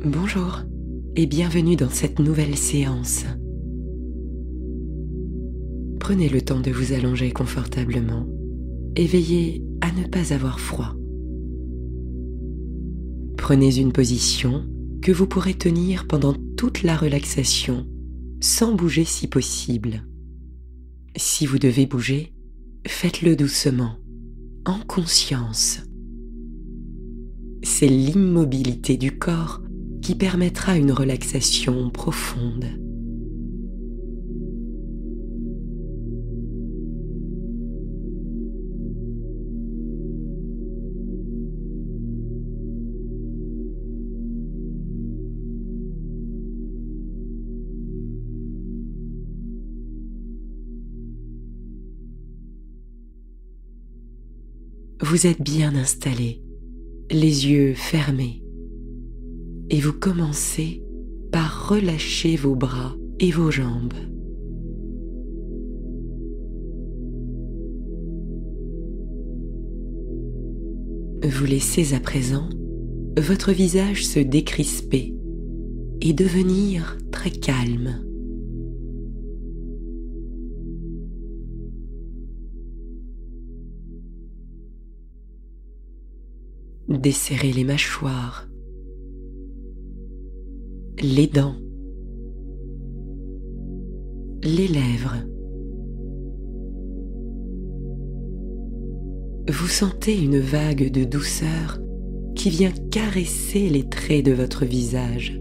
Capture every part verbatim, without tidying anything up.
Bonjour et bienvenue dans cette nouvelle séance. Prenez le temps de vous allonger confortablement et veillez à ne pas avoir froid. Prenez une position que vous pourrez tenir pendant toute la relaxation sans bouger si possible. Si vous devez bouger, faites-le doucement, en conscience. C'est l'immobilité du corps qui permettra une relaxation profonde. Vous êtes bien installé, les yeux fermés, et vous commencez par relâcher vos bras et vos jambes. Vous laissez à présent votre visage se décrisper et devenir très calme. Desserrez les mâchoires, les dents, les lèvres. Vous sentez une vague de douceur qui vient caresser les traits de votre visage.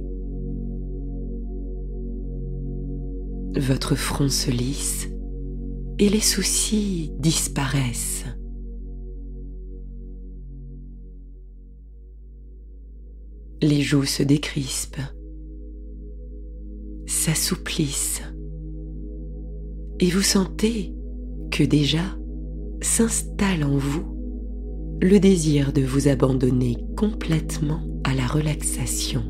Votre front se lisse et les soucis disparaissent. Les joues se décrispent, s'assouplissent, et vous sentez que déjà s'installe en vous le désir de vous abandonner complètement à la relaxation.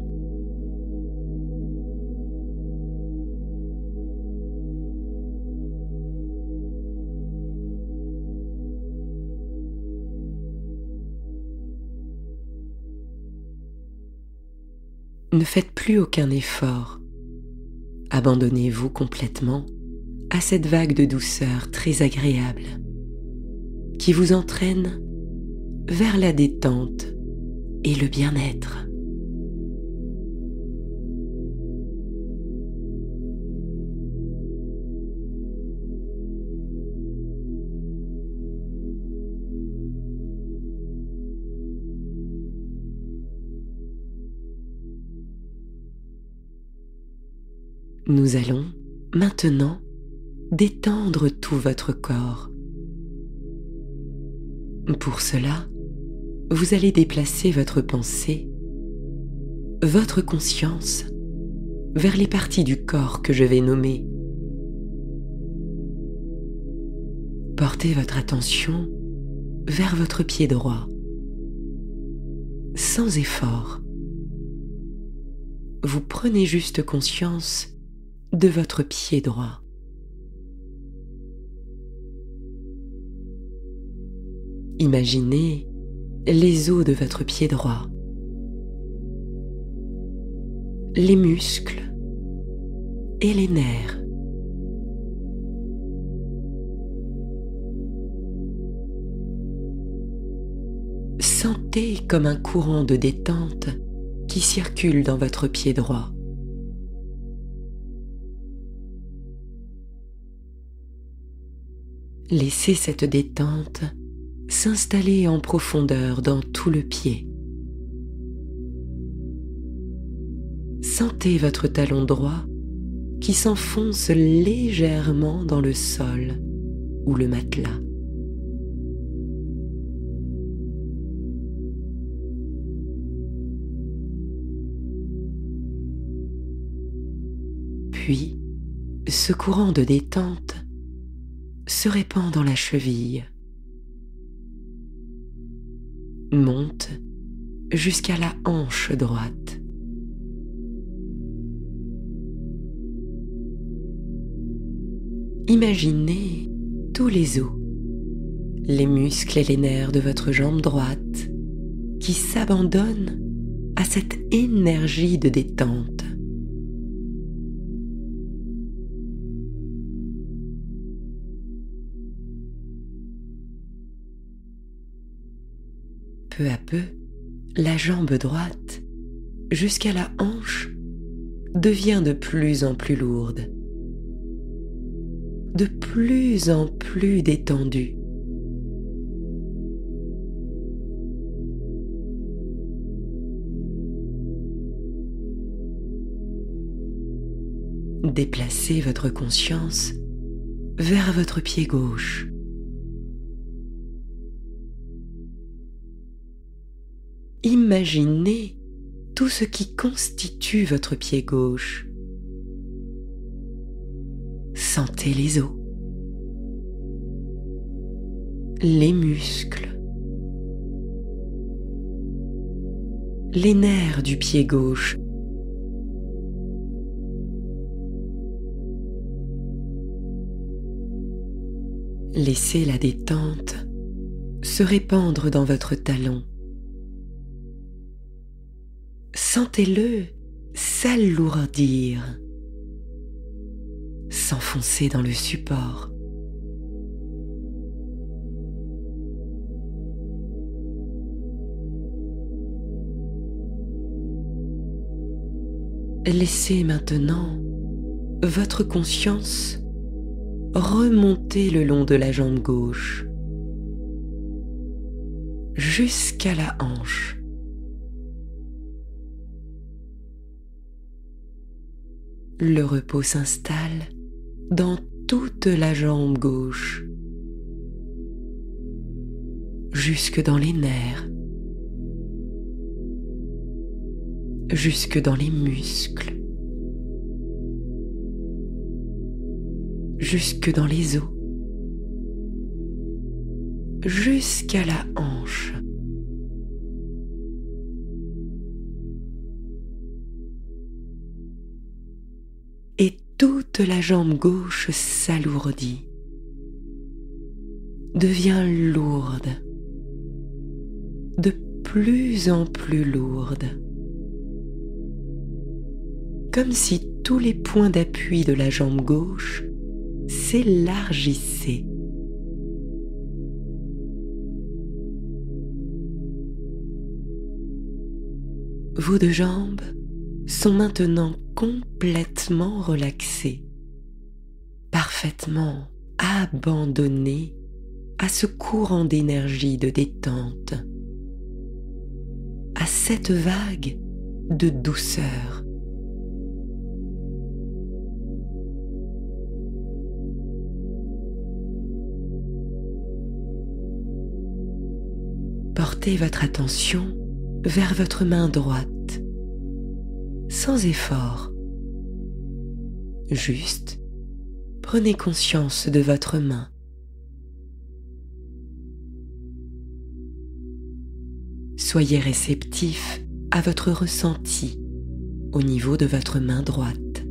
Ne faites plus aucun effort. Abandonnez-vous complètement à cette vague de douceur très agréable qui vous entraîne vers la détente et le bien-être. Nous allons maintenant détendre tout votre corps. Pour cela, vous allez déplacer votre pensée, votre conscience, vers les parties du corps que je vais nommer. Portez votre attention vers votre pied droit, sans effort. Vous prenez juste conscience de votre pied droit. Imaginez les os de votre pied droit, les muscles et les nerfs. Sentez comme un courant de détente qui circule dans votre pied droit. Laissez cette détente s'installer en profondeur dans tout le pied. Sentez votre talon droit qui s'enfonce légèrement dans le sol ou le matelas. Puis, ce courant de détente se répand dans la cheville, monte jusqu'à la hanche droite. Imaginez tous les os, les muscles et les nerfs de votre jambe droite qui s'abandonnent à cette énergie de détente. Peu à peu, la jambe droite, jusqu'à la hanche, devient de plus en plus lourde, de plus en plus détendue. Déplacez votre conscience vers votre pied gauche. Imaginez tout ce qui constitue votre pied gauche. Sentez les os, les muscles, les nerfs du pied gauche. Laissez la détente se répandre dans votre talon. Sentez-le s'alourdir, s'enfoncer dans le support. Laissez maintenant votre conscience remonter le long de la jambe gauche jusqu'à la hanche. Le repos s'installe dans toute la jambe gauche, jusque dans les nerfs, jusque dans les muscles, jusque dans les os, jusqu'à la hanche. Et toute la jambe gauche s'alourdit, devient lourde, de plus en plus lourde, comme si tous les points d'appui de la jambe gauche s'élargissaient. Vos deux jambes sont maintenant complètement relaxées, parfaitement abandonnées à ce courant d'énergie de détente, à cette vague de douceur. Portez votre attention vers votre main droite, sans effort. Juste, prenez conscience de votre main. Soyez réceptif à votre ressenti au niveau de votre main droite.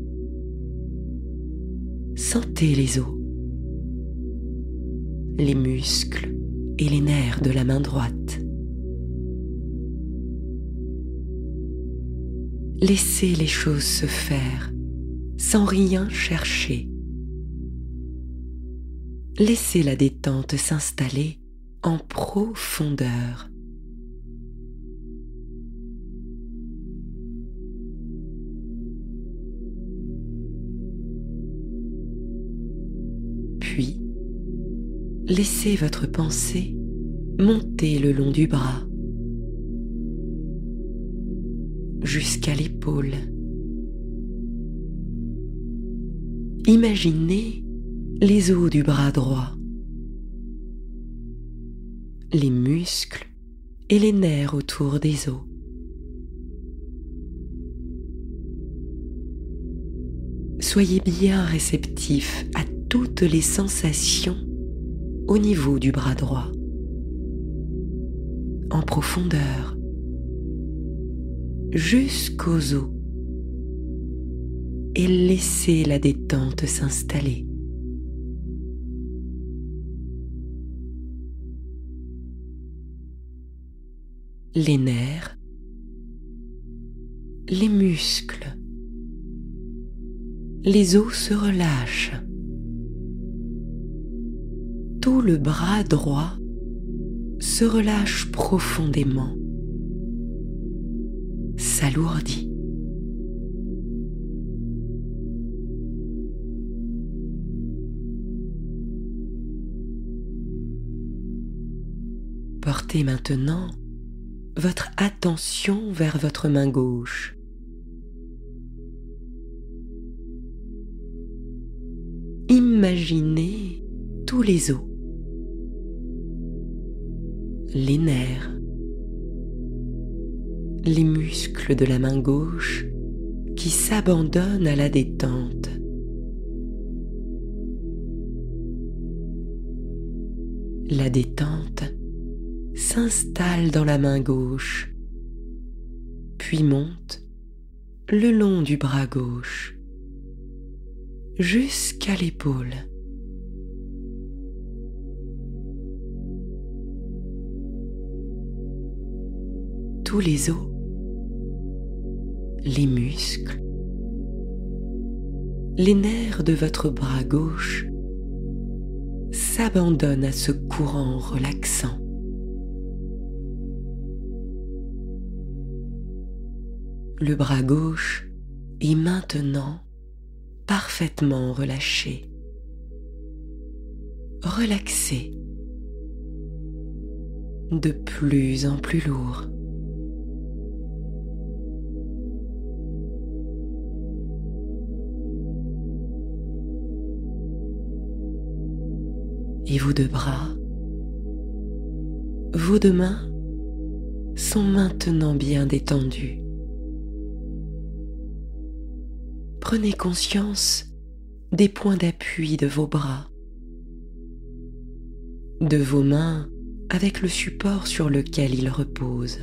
Sentez les os, les muscles et les nerfs de la main droite. Laissez les choses se faire sans rien chercher. Laissez la détente s'installer en profondeur. Puis, laissez votre pensée monter le long du bras, jusqu'à l'épaule. Imaginez les os du bras droit, les muscles et les nerfs autour des os. Soyez bien réceptif à toutes les sensations au niveau du bras droit, en profondeur, jusqu'aux os, et laissez la détente s'installer. Les nerfs, les muscles, les os se relâchent. Tout le bras droit se relâche profondément, s'alourdit. Portez maintenant votre attention vers votre main gauche. Imaginez tous les os, les nerfs, les muscles de la main gauche qui s'abandonnent à la détente. La détente s'installe dans la main gauche, puis monte le long du bras gauche, jusqu'à l'épaule. Tous les os, les muscles, les nerfs de votre bras gauche s'abandonnent à ce courant relaxant. Le bras gauche est maintenant parfaitement relâché, relaxé, de plus en plus lourd. Et vos deux bras, vos deux mains sont maintenant bien détendus. Prenez conscience des points d'appui de vos bras, de vos mains avec le support sur lequel ils reposent.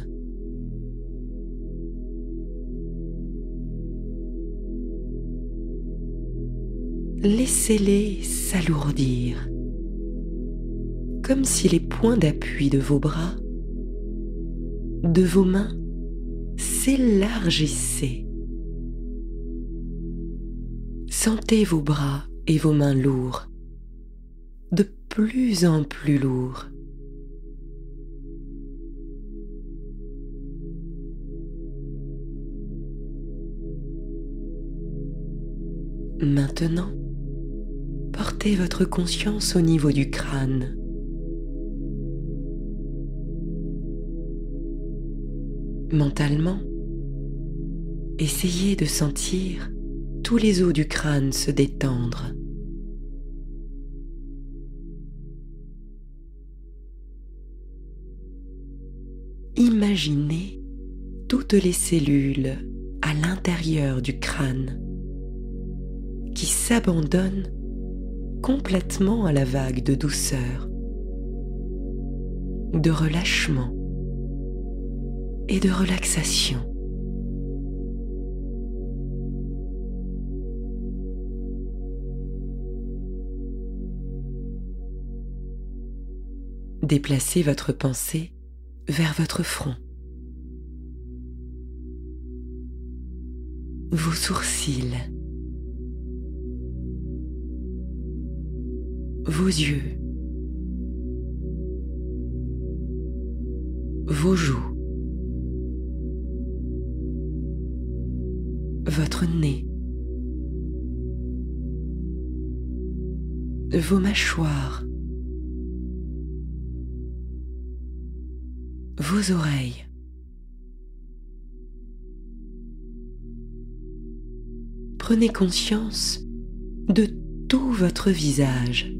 Laissez-les s'alourdir, comme si les points d'appui de vos bras, de vos mains, s'élargissaient. Sentez vos bras et vos mains lourds, de plus en plus lourds. Maintenant, portez votre conscience au niveau du crâne. Mentalement, essayez de sentir tous les os du crâne se détendre. Imaginez toutes les cellules à l'intérieur du crâne qui s'abandonnent complètement à la vague de douceur, de relâchement et de relaxation. Déplacez votre pensée vers votre front, vos sourcils, vos yeux, vos joues, votre nez, vos mâchoires, vos oreilles, prenez conscience de tout votre visage.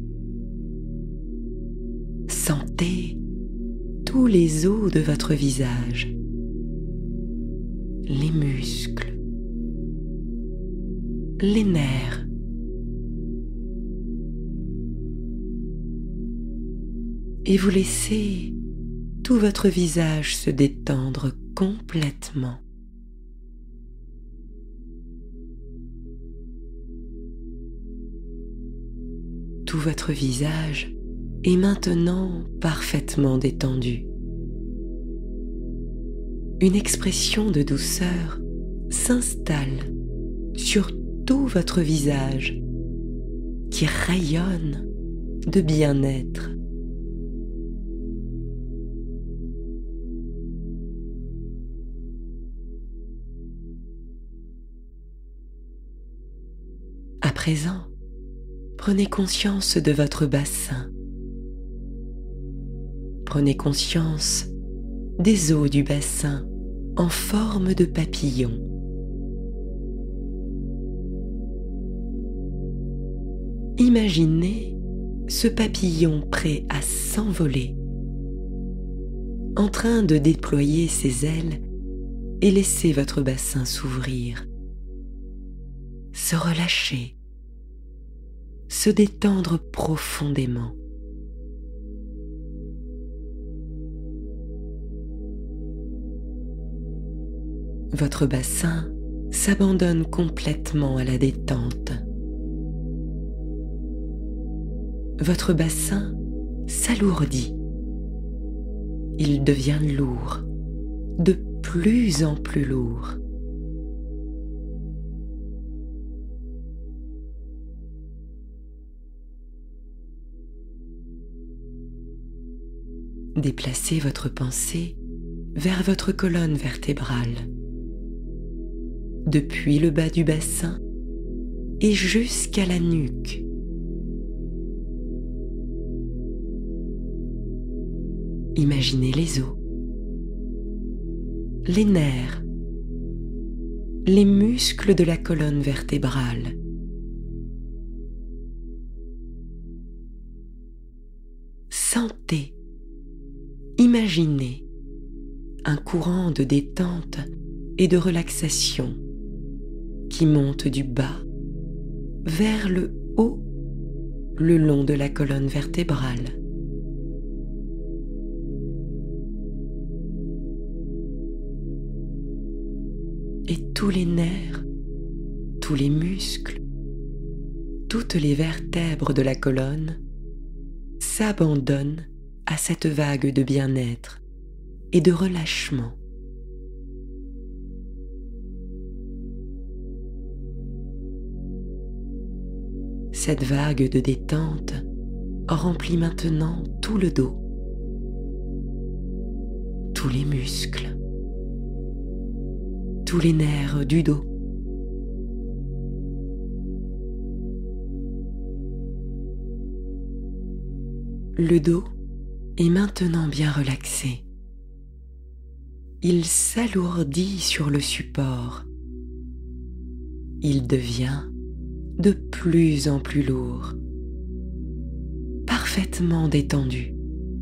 Sentez tous les os de votre visage, les muscles, les nerfs, et vous laissez tout votre visage se détendre complètement. Tout votre visage est maintenant parfaitement détendu. Une expression de douceur s'installe sur tout votre visage qui rayonne de bien-être. À présent, prenez conscience de votre bassin. Prenez conscience des eaux du bassin en forme de papillon. Imaginez ce papillon prêt à s'envoler, en train de déployer ses ailes et laisser votre bassin s'ouvrir, se relâcher, se détendre profondément. Votre bassin s'abandonne complètement à la détente. Votre bassin s'alourdit. Il devient lourd, de plus en plus lourd. Déplacez votre pensée vers votre colonne vertébrale, depuis le bas du bassin et jusqu'à la nuque. Imaginez les os, les nerfs, les muscles de la colonne vertébrale. Sentez, imaginez un courant de détente et de relaxation qui monte du bas vers le haut le long de la colonne vertébrale. Et tous les nerfs, tous les muscles, toutes les vertèbres de la colonne s'abandonnent à cette vague de bien-être et de relâchement. Cette vague de détente remplit maintenant tout le dos, tous les muscles, tous les nerfs du dos. Le dos est maintenant bien relaxé. Il s'alourdit sur le support. Il devient de plus en plus lourd, parfaitement détendu.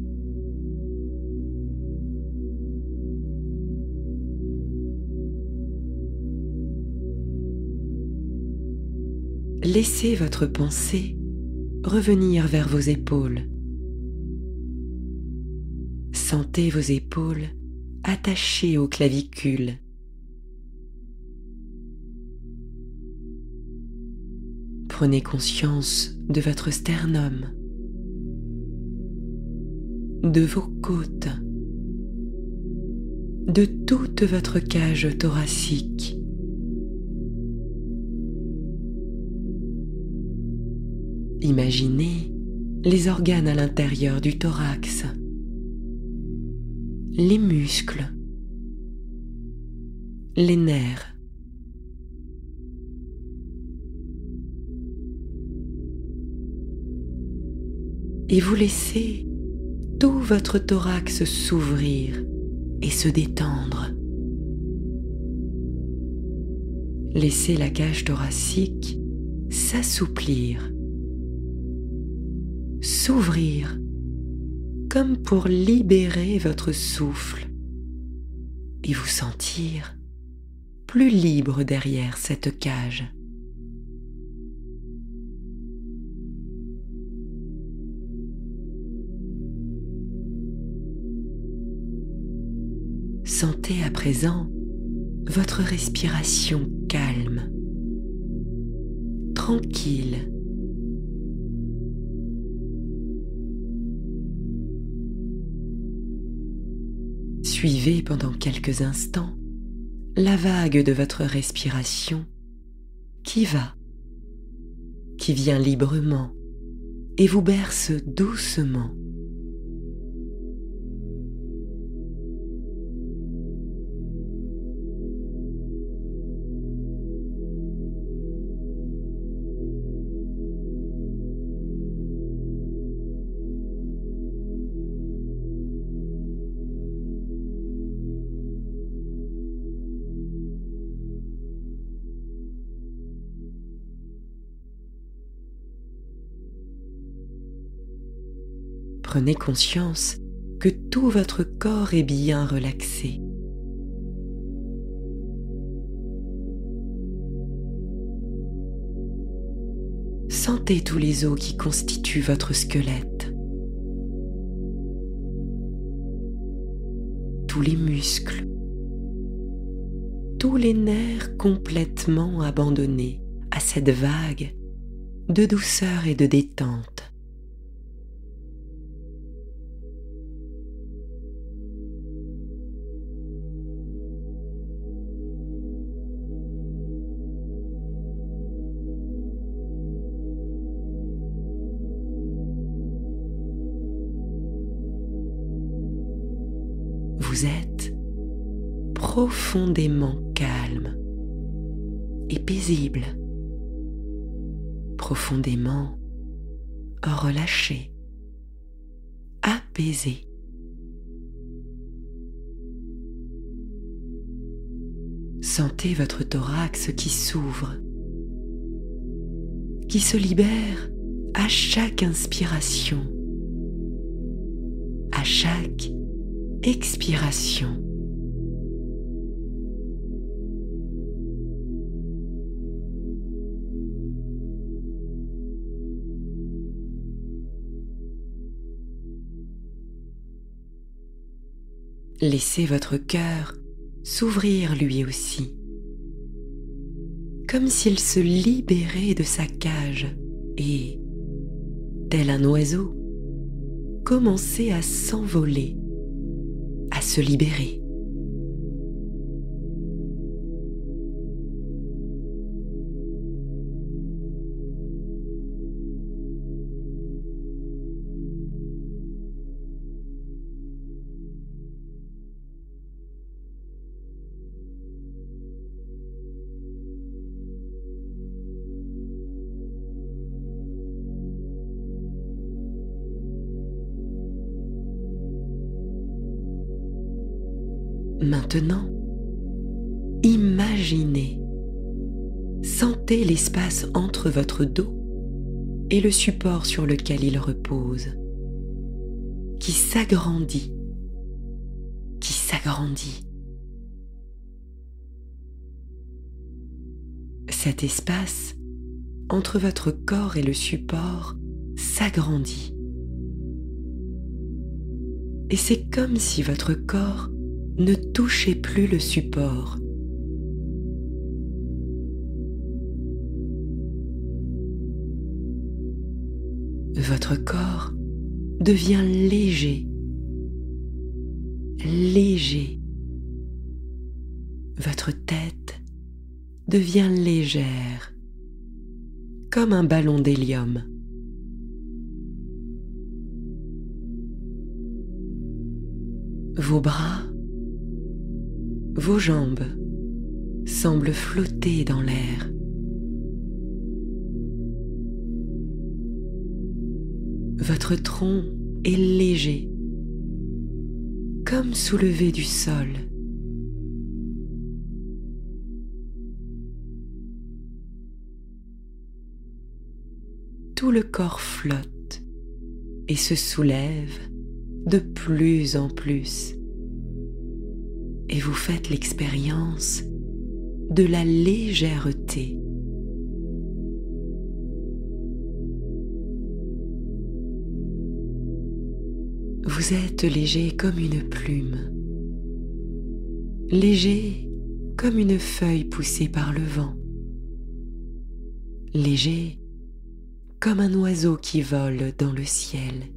Laissez votre pensée revenir vers vos épaules. Sentez vos épaules attachées aux clavicules. Prenez conscience de votre sternum, de vos côtes, de toute votre cage thoracique. Imaginez les organes à l'intérieur du thorax, les muscles, les nerfs. Et vous laissez tout votre thorax s'ouvrir et se détendre. Laissez la cage thoracique s'assouplir, s'ouvrir comme pour libérer votre souffle et vous sentir plus libre derrière cette cage. Sentez à présent votre respiration calme, tranquille. Suivez pendant quelques instants la vague de votre respiration qui va, qui vient librement et vous berce doucement. Prenez conscience que tout votre corps est bien relaxé. Sentez tous les os qui constituent votre squelette, tous les muscles, tous les nerfs complètement abandonnés à cette vague de douceur et de détente. Vous êtes profondément calme et paisible, profondément relâché, apaisé. Sentez votre thorax qui s'ouvre, qui se libère à chaque inspiration, à chaque expiration. Laissez votre cœur s'ouvrir lui aussi, comme s'il se libérait de sa cage et, tel un oiseau, commençait à s'envoler, à se libérer. Maintenant, imaginez, sentez l'espace entre votre dos et le support sur lequel il repose, qui s'agrandit, qui s'agrandit. Cet espace entre votre corps et le support s'agrandit. Et c'est comme si votre corps ne touchez plus le support. Votre corps devient léger, léger. Votre tête devient légère, comme un ballon d'hélium. Vos bras, vos jambes semblent flotter dans l'air. Votre tronc est léger, comme soulevé du sol. Tout le corps flotte et se soulève de plus en plus. Et vous faites l'expérience de la légèreté. Vous êtes léger comme une plume, léger comme une feuille poussée par le vent, léger comme un oiseau qui vole dans le ciel.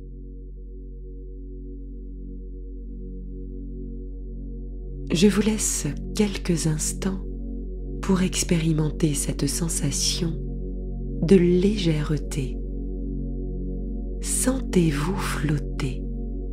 Je vous laisse quelques instants pour expérimenter cette sensation de légèreté. Sentez-vous flotter.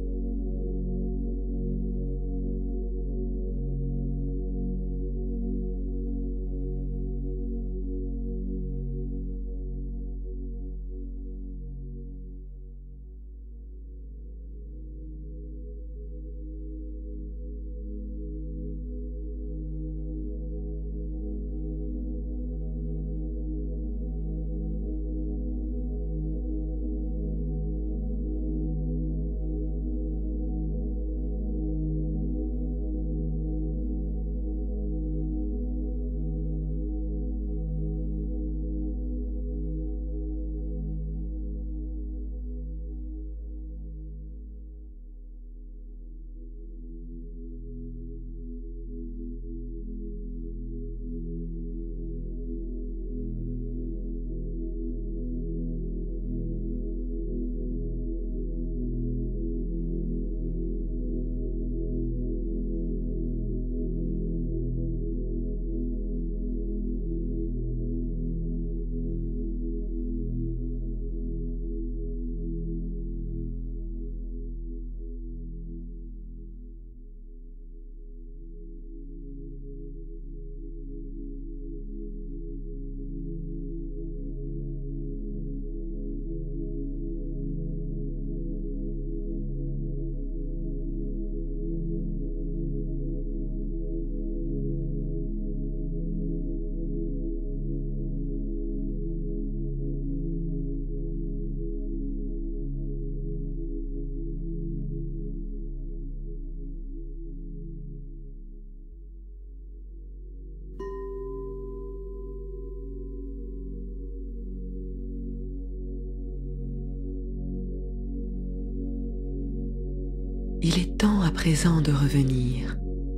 Il est temps à présent de revenir.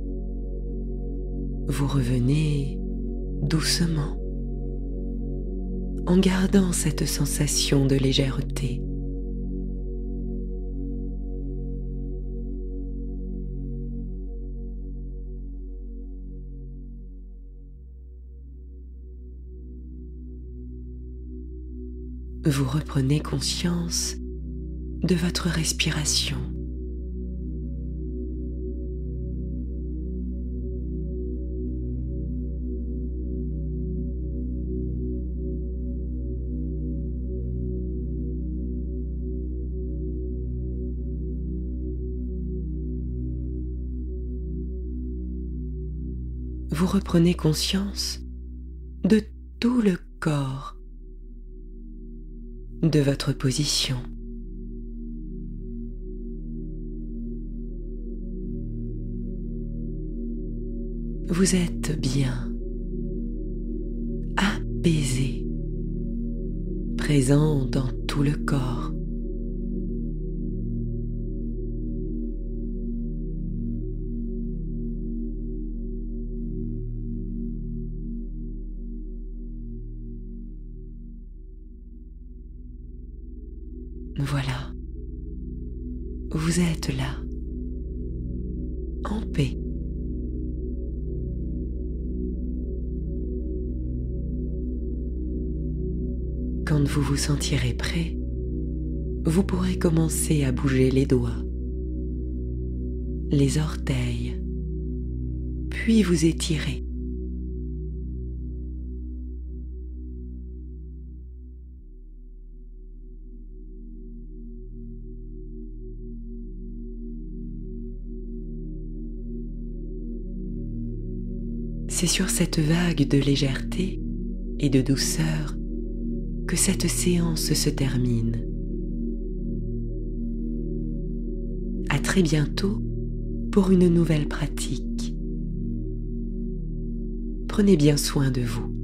Vous revenez doucement, en gardant cette sensation de légèreté. Vous reprenez conscience de votre respiration. Vous reprenez conscience de tout le corps, de votre position. Vous êtes bien, apaisé, présent dans tout le corps. Voilà, vous êtes là, en paix. Quand vous vous sentirez prêt, vous pourrez commencer à bouger les doigts, les orteils, puis vous étirer. C'est sur cette vague de légèreté et de douceur que cette séance se termine. À très bientôt pour une nouvelle pratique. Prenez bien soin de vous.